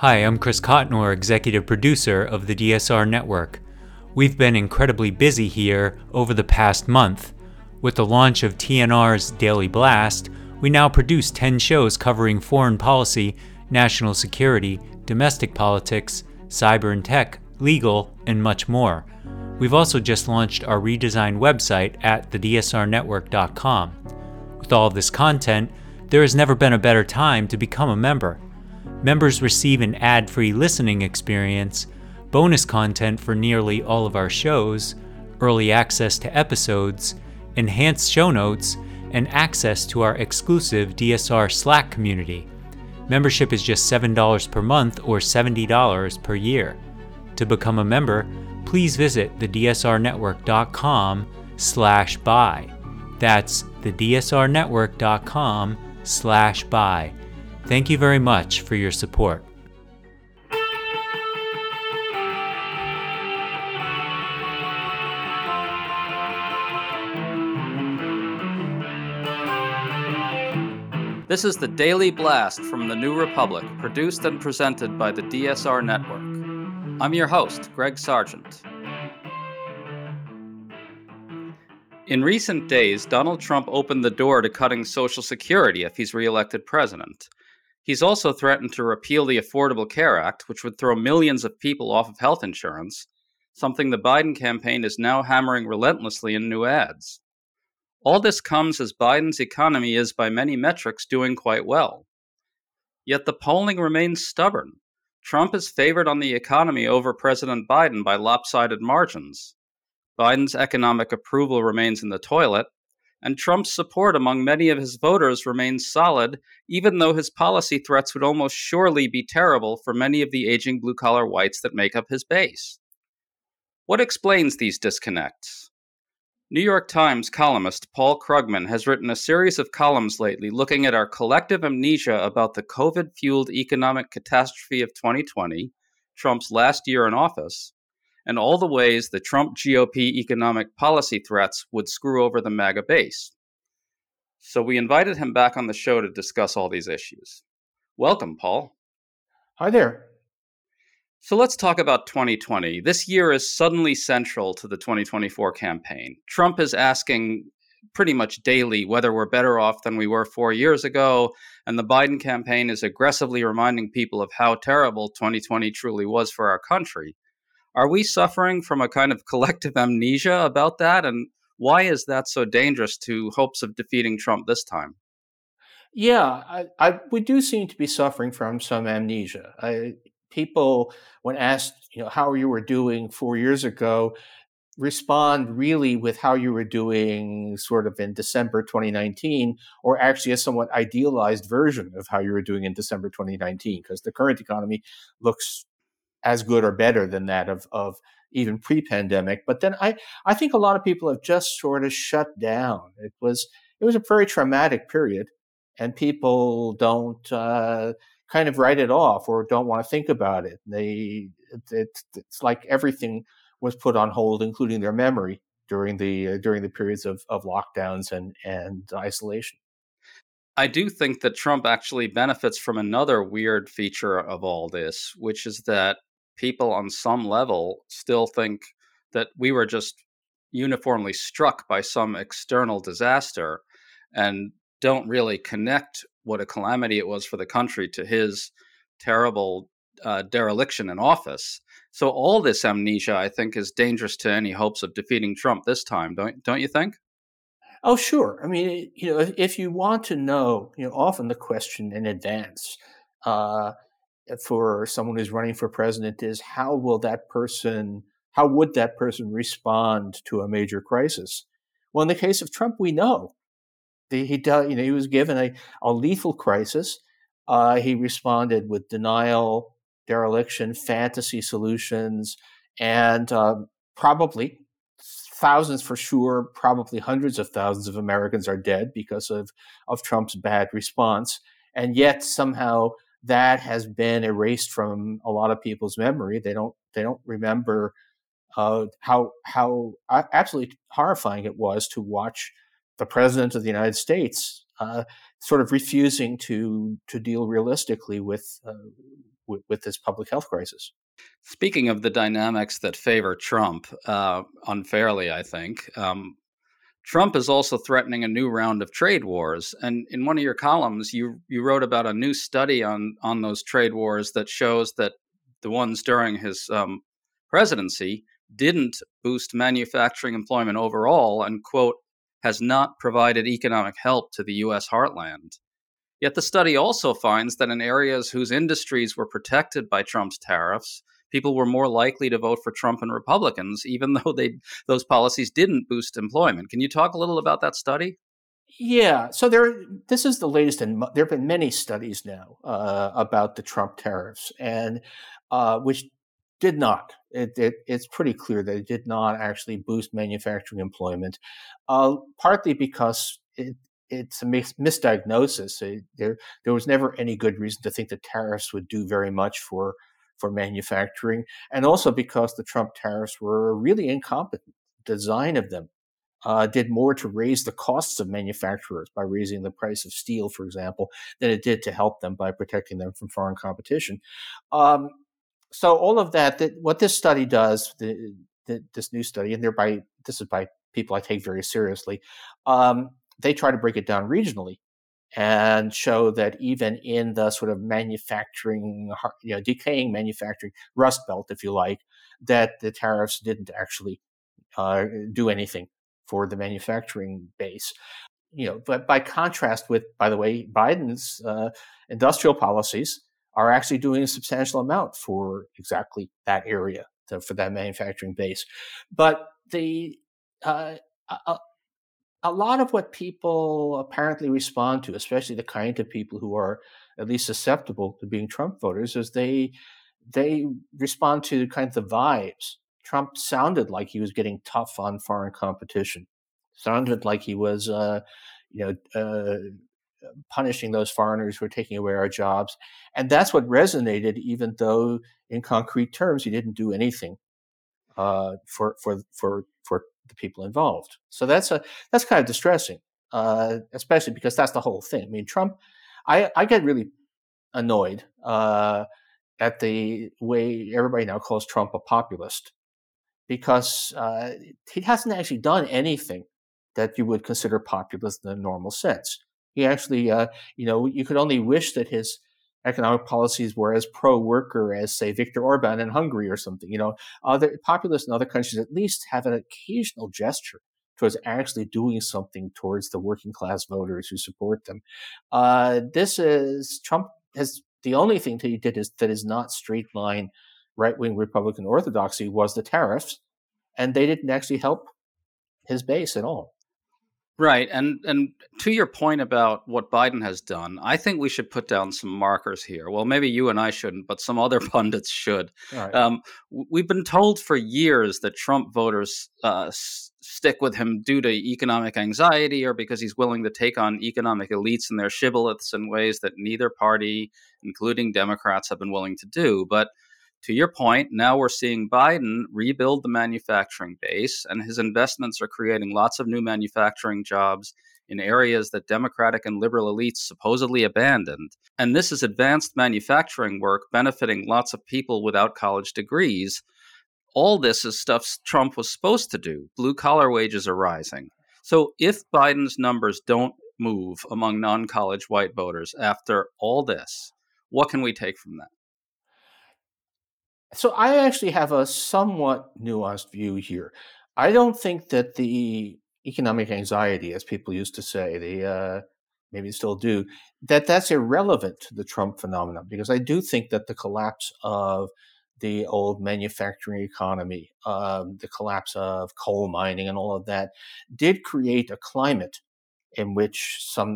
Hi, I'm Chris Cotnor, executive producer of the DSR Network. We've been incredibly busy here over the past month. With the launch of TNR's Daily Blast, we now produce 10 shows covering foreign policy, national security, domestic politics, cyber and tech, legal, and much more. We've also just launched our redesigned website at thedsrnetwork.com. With all of this content, there has never been a better time to become a member. Members receive an ad-free listening experience, bonus content for nearly all of our shows, early access to episodes, enhanced show notes, and access to our exclusive DSR Slack community. Membership is just $7 per month or $70 per year. To become a member, please visit thedsrnetwork.com/buy. That's thedsrnetwork.com/buy. Thank you very much for your support. This is the Daily Blast from the New Republic, produced and presented by the DSR Network. I'm your host, Greg Sargent. In recent days, Donald Trump opened the door to cutting Social Security if he's reelected president. He's also threatened to repeal the Affordable Care Act, which would throw millions of people off of health insurance, something the Biden campaign is now hammering relentlessly in new ads. All this comes as Biden's economy is, by many metrics, doing quite well. Yet the polling remains stubborn. Trump is favored on the economy over President Biden by lopsided margins. Biden's economic approval remains in the toilet, and Trump's support among many of his voters remains solid, even though his policy threats would almost surely be terrible for many of the aging blue-collar whites that make up his base. What explains these disconnects? New York Times columnist Paul Krugman has written a series of columns lately looking at our collective amnesia about the COVID-fueled economic catastrophe of 2020, Trump's last year in office, and all the ways the Trump GOP economic policy threats would screw over the MAGA base. So we invited him back on the show to discuss all these issues. Welcome, Paul. Hi there. So let's talk about 2020. This year is suddenly central to the 2024 campaign. Trump is asking pretty much daily whether we're better off than we were 4 years ago, and the Biden campaign is aggressively reminding people of how terrible 2020 truly was for our country. Are we suffering from a kind of collective amnesia about that? And why is that so dangerous to hopes of defeating Trump this time? Yeah, we do seem to be suffering from some amnesia. People, when asked, how you were doing 4 years ago, respond really with how you were doing sort of in December 2019, or actually a somewhat idealized version of how you were doing in December 2019, because the current economy looks as good or better than that of even pre-pandemic. But then I think a lot of people have just sort of shut down. It was a very traumatic period, and people don't kind of write it off or don't want to think about it. It's like everything was put on hold, including their memory during the periods of lockdowns and isolation. I do think that Trump actually benefits from another weird feature of all this, which is that people on some level still think that we were just uniformly struck by some external disaster and don't really connect what a calamity it was for the country to his terrible dereliction in office. So all this amnesia, I think, is dangerous to any hopes of defeating Trump this time. Don't you think? Oh, sure. I mean, if you want to know, often the question in advance uh, for someone who's running for president is how would that person respond to a major crisis? Well, in the case of Trump, we know he was given a lethal crisis. He responded with denial, dereliction, fantasy solutions, and probably thousands for sure, probably hundreds of thousands of Americans are dead because of Trump's bad response. And yet somehow that has been erased from a lot of people's memory. They don't remember how absolutely horrifying it was to watch the president of the United States sort of refusing to deal realistically with with this public health crisis. Speaking of the dynamics that favor Trump, unfairly, I think, Trump is also threatening a new round of trade wars. And in one of your columns, you wrote about a new study on those trade wars that shows that the ones during his presidency didn't boost manufacturing employment overall and, quote, has not provided economic help to the U.S. heartland. Yet the study also finds that in areas whose industries were protected by Trump's tariffs, people were more likely to vote for Trump and Republicans, even though those policies didn't boost employment. Can you talk a little about that study? Yeah, so this is the latest, and there have been many studies now about the Trump tariffs, and which did not. It's pretty clear that it did not actually boost manufacturing employment, partly because it's a misdiagnosis. There was never any good reason to think that tariffs would do very much for manufacturing, and also because the Trump tariffs were really incompetent. Design of them did more to raise the costs of manufacturers by raising the price of steel, for example, than it did to help them by protecting them from foreign competition. Um, so all of that, what this study does, this new study, and this is by people I take very seriously, they try to break it down regionally and show that even in the sort of manufacturing, decaying manufacturing rust belt, if you like, that the tariffs didn't actually do anything for the manufacturing base. But by contrast with, by the way, Biden's industrial policies are actually doing a substantial amount for exactly that area, for that manufacturing base. But uh, a, a lot of what people apparently respond to, especially the kind of people who are at least susceptible to being Trump voters, is they respond to kind of the vibes. Trump sounded like he was getting tough on foreign competition. Sounded like he was, you know, uh, punishing those foreigners who are taking away our jobs, and that's what resonated. Even though, in concrete terms, he didn't do anything for the people involved. So that's kind of distressing, especially because that's the whole thing. I mean, Trump. I get really annoyed at the way everybody now calls Trump a populist because he hasn't actually done anything that you would consider populist in the normal sense. He actually, you could only wish that his economic policies were as pro-worker as, say, Viktor Orban in Hungary or something. Other populists in other countries at least have an occasional gesture towards actually doing something towards the working class voters who support them. This is Trump has the only thing that he did that is not straight line right wing Republican orthodoxy was the tariffs, and they didn't actually help his base at all. Right. And to your point about what Biden has done, I think we should put down some markers here. Well, maybe you and I shouldn't, but some other pundits should. All right. We've been told for years that Trump voters stick with him due to economic anxiety or because he's willing to take on economic elites and their shibboleths in ways that neither party, including Democrats, have been willing to do. But to your point, now we're seeing Biden rebuild the manufacturing base, and his investments are creating lots of new manufacturing jobs in areas that Democratic and liberal elites supposedly abandoned. And this is advanced manufacturing work benefiting lots of people without college degrees. All this is stuff Trump was supposed to do. Blue collar wages are rising. So if Biden's numbers don't move among non college white voters after all this, what can we take from that? So I actually have a somewhat nuanced view here. I don't think that the economic anxiety, as people used to say, maybe still do, that's irrelevant to the Trump phenomenon because I do think that the collapse of the old manufacturing economy, the collapse of coal mining, and all of that, did create a climate in which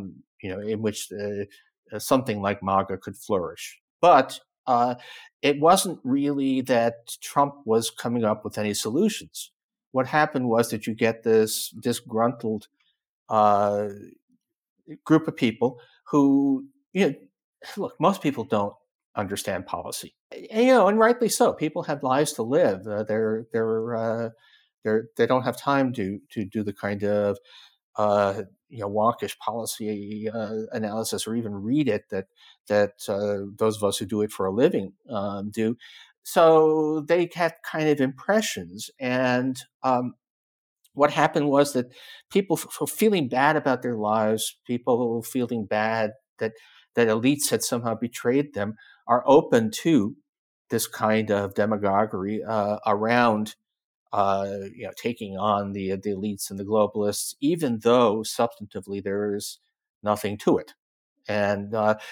something like MAGA could flourish. But it wasn't really that Trump was coming up with any solutions. What happened was that you get this disgruntled uh, group of people who, look, most people don't understand policy, and rightly so. People have lives to live. They don't have time to do the kind of wonkish policy analysis or even read it that those of us who do it for a living do. So they had kind of impressions, and what happened was that people feeling bad about their lives, people feeling bad that elites had somehow betrayed them, are open to this kind of demagoguery around taking on the elites and the globalists, even though substantively there is nothing to it. And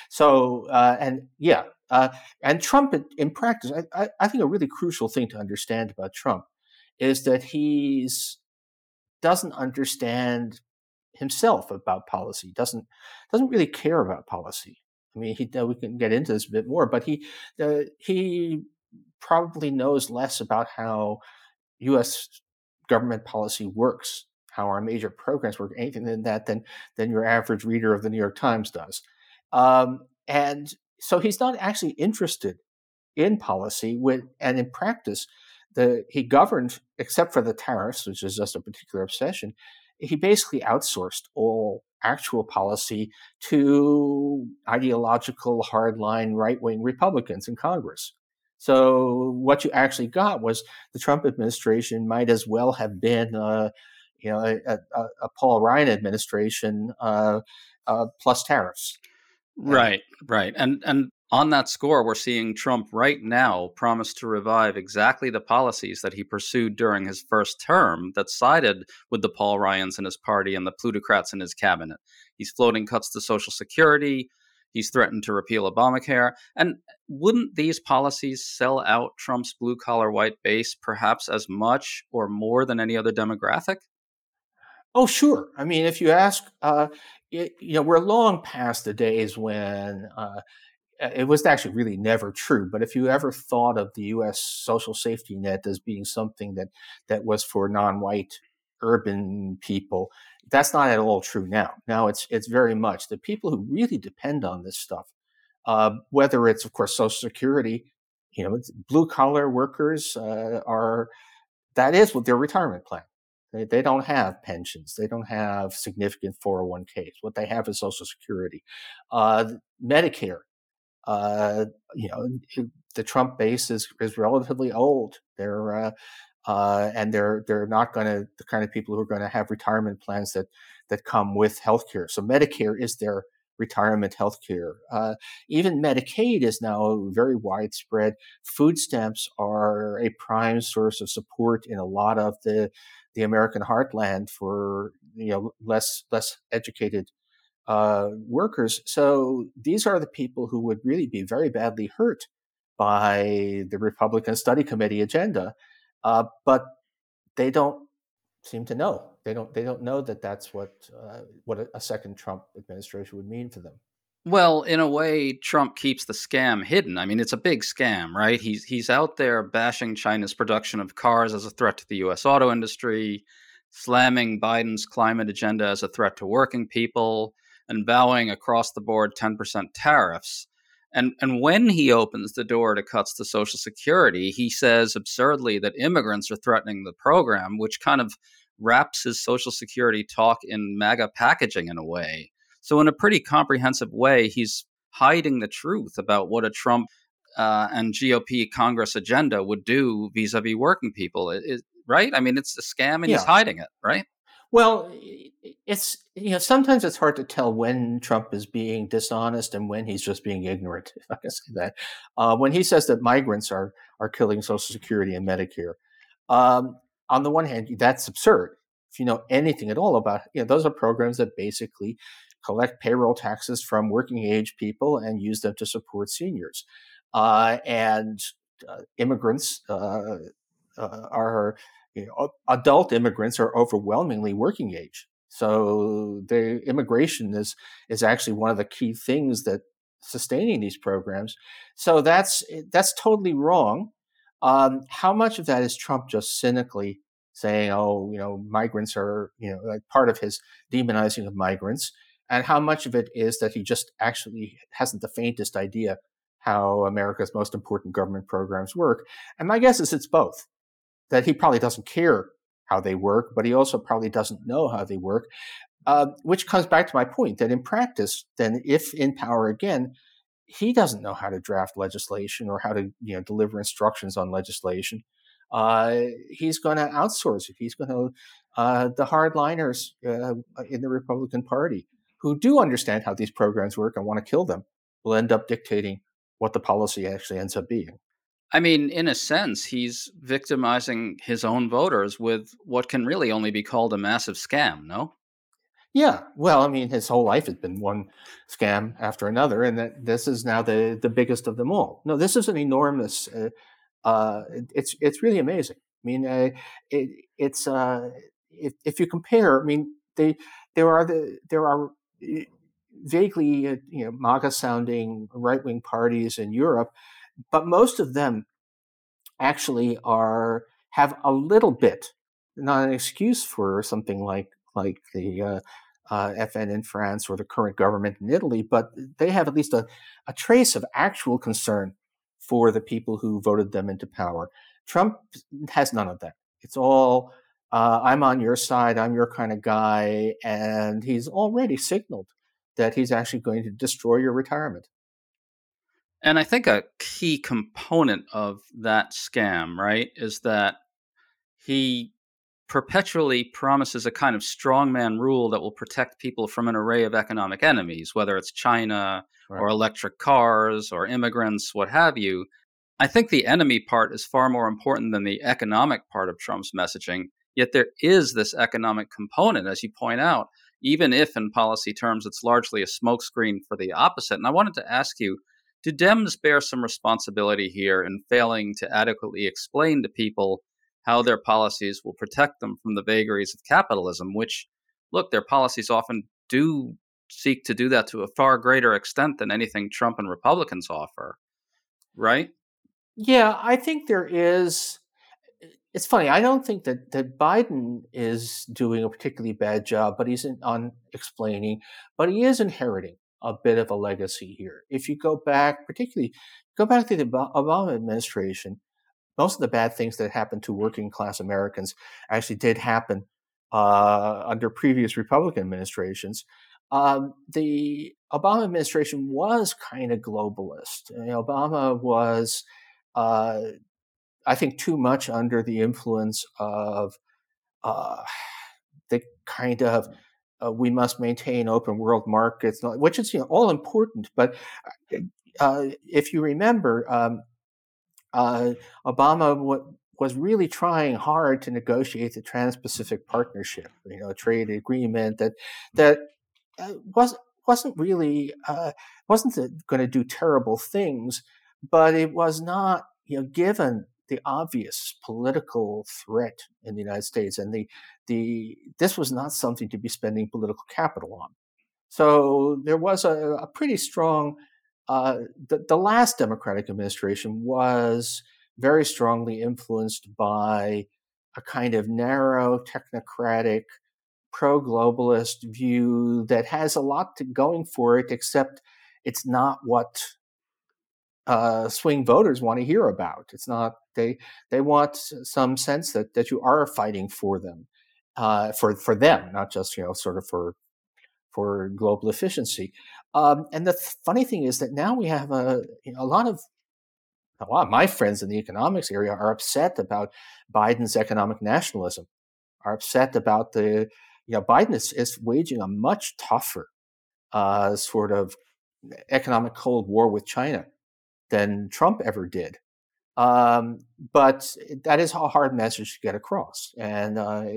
and Trump in practice, I think a really crucial thing to understand about Trump is that he's doesn't understand himself about policy. Doesn't really care about policy. I mean, we can get into this a bit more, but he probably knows less about how U.S. government policy works, how our major programs work, anything than that than your average reader of the New York Times does. And so he's not actually interested in policy and in practice. He governed, except for the tariffs, which is just a particular obsession. He basically outsourced all actual policy to ideological, hardline, right-wing Republicans in Congress. So what you actually got was the Trump administration might as well have been, a Paul Ryan administration plus tariffs. Right, right. And on that score, we're seeing Trump right now promise to revive exactly the policies that he pursued during his first term that sided with the Paul Ryans in his party and the plutocrats in his cabinet. He's floating cuts to Social Security. He's threatened to repeal Obamacare. And wouldn't these policies sell out Trump's blue-collar white base perhaps as much or more than any other demographic? Oh, sure. I mean, if you ask, we're long past the days when it was actually really never true. But if you ever thought of the U.S. social safety net as being something that was for non-white urban people, that's not at all true now. Now it's very much the people who really depend on this stuff. Whether it's, of course, Social Security, blue collar workers that is what their retirement plan. They don't have pensions. They don't have significant 401ks. What they have is Social Security, Medicare. Uh, you know, the Trump base is relatively old. They're not going to the kind of people who are going to have retirement plans that come with health care. So Medicare is their retirement health care. Even Medicaid is now very widespread. Food stamps are a prime source of support in a lot of the American heartland for less educated workers. So these are the people who would really be very badly hurt by the Republican Study Committee agenda, but they don't seem to know. They don't know that that's what a second Trump administration would mean for them. Well, in a way, Trump keeps the scam hidden. I mean, it's a big scam, right? He's out there bashing China's production of cars as a threat to the U.S. auto industry, slamming Biden's climate agenda as a threat to working people, and vowing across the board 10% tariffs. And when he opens the door to cuts to Social Security, he says absurdly that immigrants are threatening the program, which kind of wraps his Social Security talk in MAGA packaging in a way. So, in a pretty comprehensive way, he's hiding the truth about what a Trump and GOP Congress agenda would do vis-a-vis working people. Right? I mean, it's a scam, and he's hiding it, right? Well, it's sometimes it's hard to tell when Trump is being dishonest and when he's just being ignorant, if I can say that. When he says that migrants are killing Social Security and Medicare, on the one hand, that's absurd. If you know anything at all about, those are programs that basically collect payroll taxes from working age people and use them to support seniors. And immigrants are, adult immigrants are overwhelmingly working age. So the immigration is actually one of the key things that sustaining these programs. So that's totally wrong. How much of that is Trump just cynically saying, "Oh, migrants are like part of his demonizing of migrants," and how much of it is that he just actually hasn't the faintest idea how America's most important government programs work? And my guess is it's both. That he probably doesn't care how they work, but he also probably doesn't know how they work. which comes back to my point that in practice, then if in power again, he doesn't know how to draft legislation or how to deliver instructions on legislation. He's going to outsource it. He's going to the hardliners in the Republican Party who do understand how these programs work and want to kill them will end up dictating what the policy actually ends up being. I mean, in a sense, he's victimizing his own voters with what can really only be called a massive scam, no? Yeah, well, I mean, his whole life has been one scam after another, and that this is now the biggest of them all. No, this is an enormous. It's really amazing. I mean, it's if you compare, I mean, there are vaguely MAGA sounding right wing parties in Europe, but most of them actually have a little bit, not an excuse for something like the FN in France or the current government in Italy, but they have at least a trace of actual concern for the people who voted them into power. Trump has none of that. It's all I'm on your side, I'm your kind of guy, and he's already signaled that he's actually going to destroy your retirement. And I think a key component of that scam, right, is that he perpetually promises a kind of strongman rule that will protect people from an array of economic enemies, whether it's China Right. or electric cars or immigrants, what have you. I think the enemy part is far more important than the economic part of Trump's messaging. Yet there is this economic component, as you point out, even if in policy terms it's largely a smokescreen for the opposite. And I wanted to ask you, do Dems bear some responsibility here in failing to adequately explain to people how their policies will protect them from the vagaries of capitalism, which, look, their policies often do seek to do that to a far greater extent than anything Trump and Republicans offer, right? Yeah, I think there is. It's funny. I don't think that Biden is doing a particularly bad job, but he's on explaining. But he is inheriting a bit of a legacy here. If you go back, particularly go back to the Obama administration, most of the bad things that happened to working class Americans actually did happen under previous Republican administrations. The Obama administration was kind of globalist. Obama was uh, I think, too much under the influence of uh, the kind of we must maintain open world markets, which is all important. But if you remember, uh, Obama was really trying hard to negotiate the Trans-Pacific Partnership, a trade agreement that was wasn't really wasn't going to do terrible things, but it was not given the obvious political threat in the United States, and the this was not something to be spending political capital on. So there was a pretty strong. The last Democratic administration was very strongly influenced by a kind of narrow technocratic pro-globalist view that has a lot going for it, except it's not what swing voters want to hear about. It's not they want some sense that you are fighting for them, for them, not just sort of for global efficiency. And the funny thing is that now we have a lot of my friends in the economics area are upset about Biden's economic nationalism, are upset about Biden is waging a much tougher sort of economic Cold War with China than Trump ever did. But that is a hard message to get across, and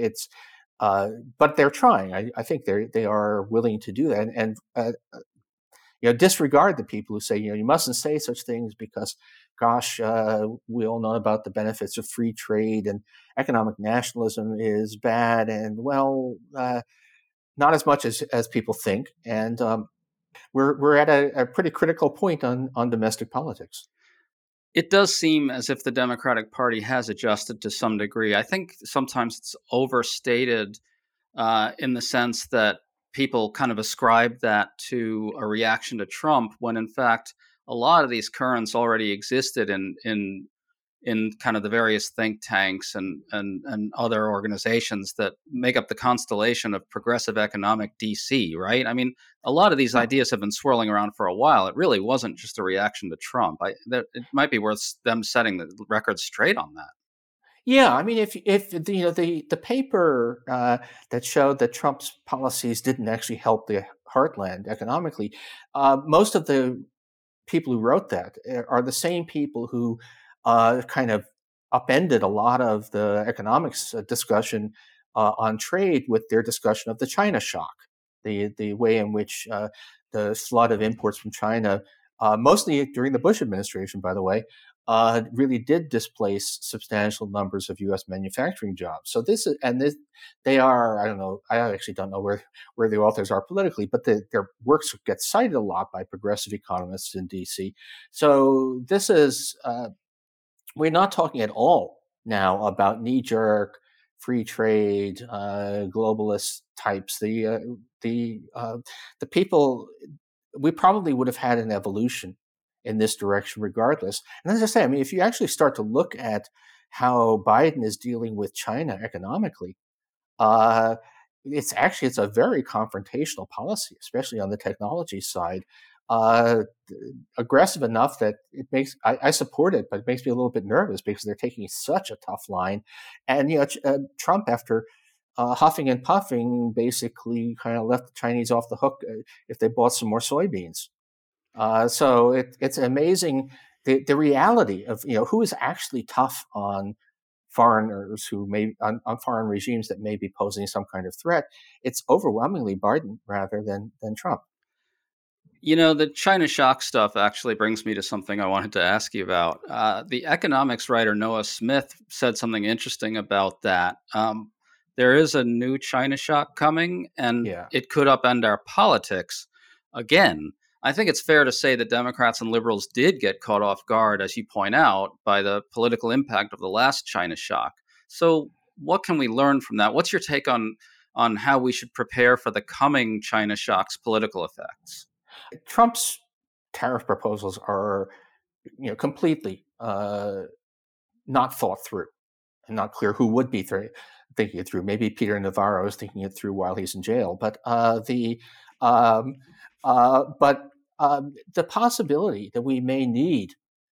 but they're trying. I think they are willing to do that, and disregard the people who say you mustn't say such things because, gosh, we all know about the benefits of free trade and economic nationalism is bad, and well, not as much as people think, and we're at a pretty critical point on domestic politics. It does seem as if the Democratic Party has adjusted to some degree. I think sometimes it's overstated in the sense that people kind of ascribe that to a reaction to Trump, when in fact a lot of these currents already existed in kind of the various think tanks and other organizations that make up the constellation of progressive economic DC, right? I mean, a lot of these ideas have been swirling around for a while. It really wasn't just a reaction to Trump. It might be worth them setting the record straight on that. Yeah, I mean, if the paper that showed that Trump's policies didn't actually help the heartland economically, most of the people who wrote that are the same people who kind of upended a lot of the economics discussion on trade with their discussion of the China shock, the way in which the flood of imports from China, mostly during the Bush administration, by the way, really did displace substantial numbers of U.S. manufacturing jobs. So they are, I don't know, I actually don't know where the authors are politically, but their works get cited a lot by progressive economists in D.C. So this is, we're not talking at all now about knee-jerk free trade globalist types. The people, we probably would have had an evolution in this direction regardless. And as I say, I mean, if you actually start to look at how Biden is dealing with China economically, uh, it's a very confrontational policy, especially on the technology side. Uh, Aggressive enough that I support it, but it makes me a little bit nervous because they're taking such a tough line. And Trump, after huffing and puffing, basically kind of left the Chinese off the hook if they bought some more soybeans. So it's amazing the reality of who is actually tough on foreigners who may on foreign regimes that may be posing some kind of threat. It's overwhelmingly Biden rather than Trump. The China shock stuff actually brings me to something I wanted to ask you about. The economics writer Noah Smith said something interesting about that. There is a new China shock coming, and Yeah. it could upend our politics again. I think it's fair to say that Democrats and liberals did get caught off guard, as you point out, by the political impact of the last China shock. So, what can we learn from that? What's your take on how we should prepare for the coming China shock's political effects? Trump's tariff proposals are completely not thought through and not clear who would be thinking it through. Maybe Peter Navarro is thinking it through while he's in jail, um, but the possibility that we may need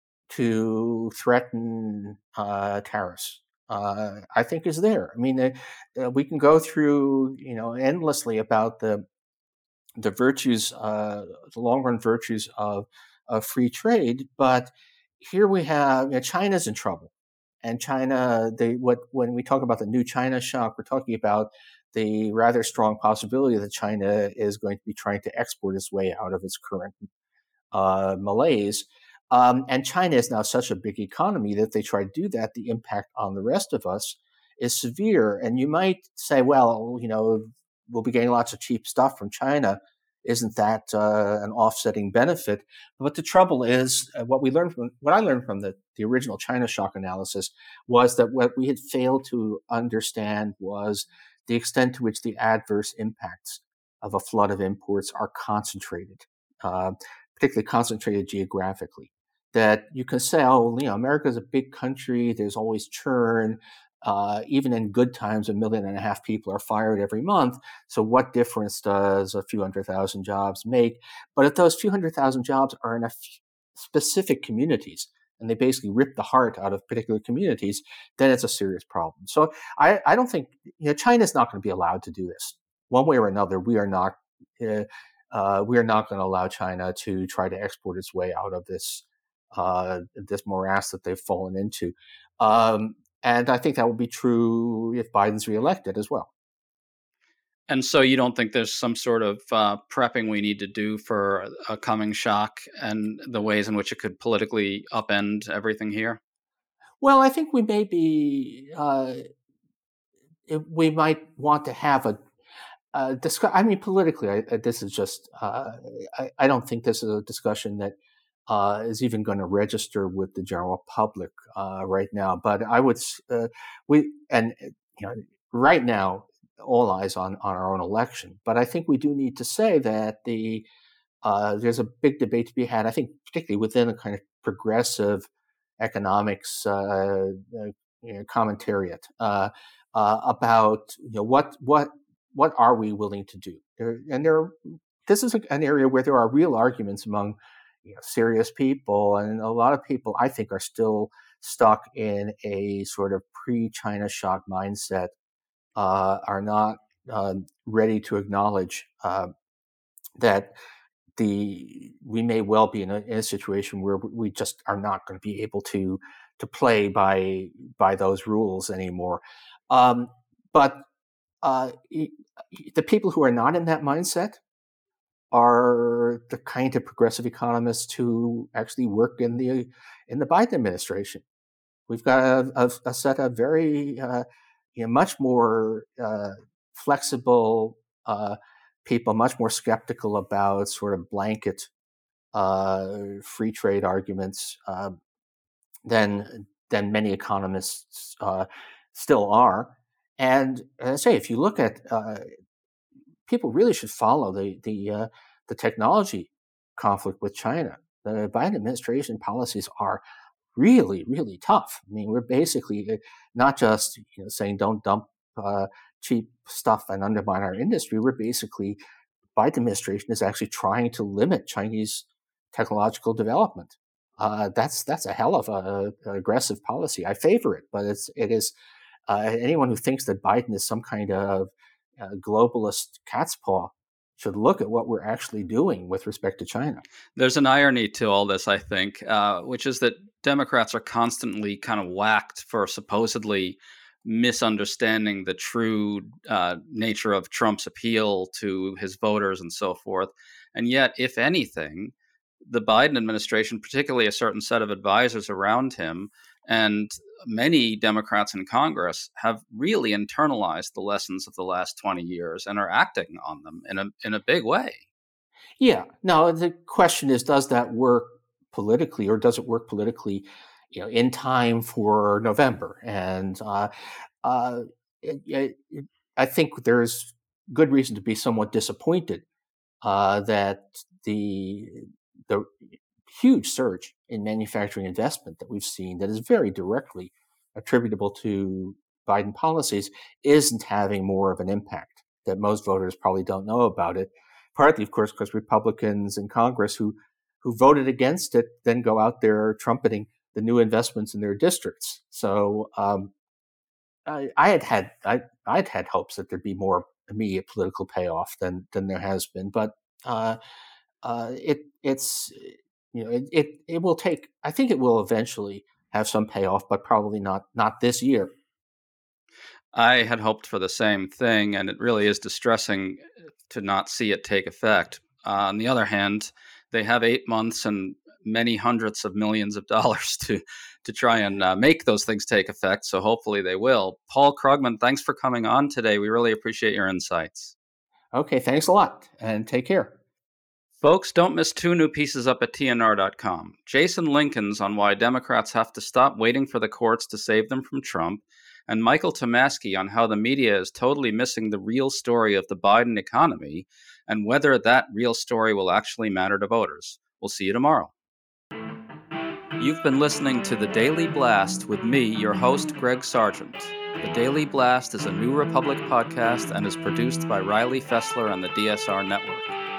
to threaten tariffs, I think, is there. I mean, we can go through endlessly about the virtues, the long run virtues of free trade, but here we have China's in trouble, and China. When we talk about the new China shock, we're talking about the rather strong possibility that China is going to be trying to export its way out of its current malaise. And China is now such a big economy that if they try to do that, the impact on the rest of us is severe. And you might say, well, we'll be getting lots of cheap stuff from China. Isn't that an offsetting benefit? But the trouble is, what I learned from the original China shock analysis was that what we had failed to understand was the extent to which the adverse impacts of a flood of imports are concentrated, uh, particularly concentrated geographically. That you can say, oh, America is a big country. There's always churn. Even in good times, 1.5 million people are fired every month. So what difference does a few 100,000 jobs make? But if those few 100,000 jobs are in specific communities, and they basically rip the heart out of particular communities, then it's a serious problem. So I don't think China's not going to be allowed to do this one way or another. We are not going to allow China to try to export its way out of this morass that they've fallen into. And I think that will be true if Biden's reelected as well. And so you don't think there's some sort of prepping we need to do for a coming shock and the ways in which it could politically upend everything here? Well, I think we might want to have a discuss. I mean, politically, this is just. I don't think this is a discussion that is even going to register with the general public right now. But I would, we and right now, all eyes on our own election. But I think we do need to say that there's a big debate to be had. I think particularly within a kind of progressive economics commentariat about what are we willing to do. This is an area where there are real arguments among serious people, and a lot of people, I think, are still stuck in a sort of pre-China shock mindset, are not ready to acknowledge that we may well be in a situation where we just are not going to be able to play by those rules anymore. But the people who are not in that mindset are the kind of progressive economists who actually work in the Biden administration. We've got a set of very much more flexible people, much more skeptical about sort of blanket free trade arguments than many economists still are. And as I say, if you look at people really should follow the technology conflict with China. The Biden administration policies are really, really tough. I mean, we're basically not just saying don't dump cheap stuff and undermine our industry. We're basically, Biden administration is actually trying to limit Chinese technological development. That's a hell of a aggressive policy. I favor it, but it is anyone who thinks that Biden is some kind of globalist cat's paw should look at what we're actually doing with respect to China. There's an irony to all this, I think, which is that Democrats are constantly kind of whacked for supposedly misunderstanding the true nature of Trump's appeal to his voters and so forth. And yet, if anything, the Biden administration, particularly a certain set of advisors around him, and many Democrats in Congress have really internalized the lessons of the last 20 years and are acting on them in a big way. Yeah. Now, the question is, does that work politically, or does it work politically, in time for November? And I think there's good reason to be somewhat disappointed that the huge surge in manufacturing investment that we've seen, that is very directly attributable to Biden policies, isn't having more of an impact, that most voters probably don't know about it. Partly, of course, because Republicans in Congress who voted against it then go out there trumpeting the new investments in their districts. So I'd had hopes that there'd be more immediate political payoff than there has been, but it will take. I think it will eventually have some payoff, but probably not this year. I had hoped for the same thing, and it really is distressing to not see it take effect. On the other hand, they have 8 months and many hundreds of millions of dollars to try and make those things take effect, so hopefully they will. Paul Krugman, thanks for coming on today. We really appreciate your insights. Okay, thanks a lot, and take care. Folks, don't miss 2 new pieces up at TNR.com. Jason Lincoln's on why Democrats have to stop waiting for the courts to save them from Trump, and Michael Tomasky on how the media is totally missing the real story of the Biden economy and whether that real story will actually matter to voters. We'll see you tomorrow. You've been listening to The Daily Blast with me, your host, Greg Sargent. The Daily Blast is a New Republic podcast and is produced by Riley Fessler and the DSR Network.